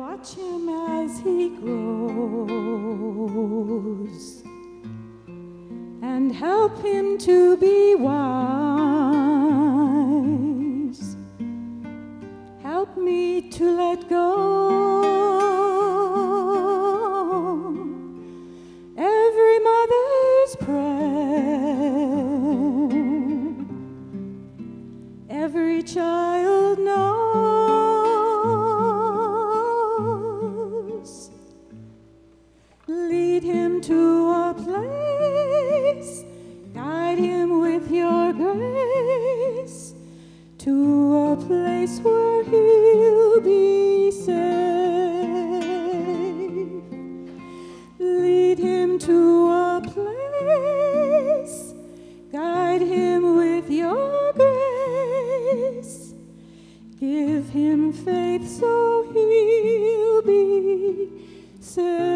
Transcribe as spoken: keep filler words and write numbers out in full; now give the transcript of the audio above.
watch him as he grows and help him to be wise. Help me to let go every mother's prayer, every child knows. Lead him to a place, guide him with your grace, to a place where he'll be safe. Lead him to a place, guide him with your grace, give him faith so he'll be safe.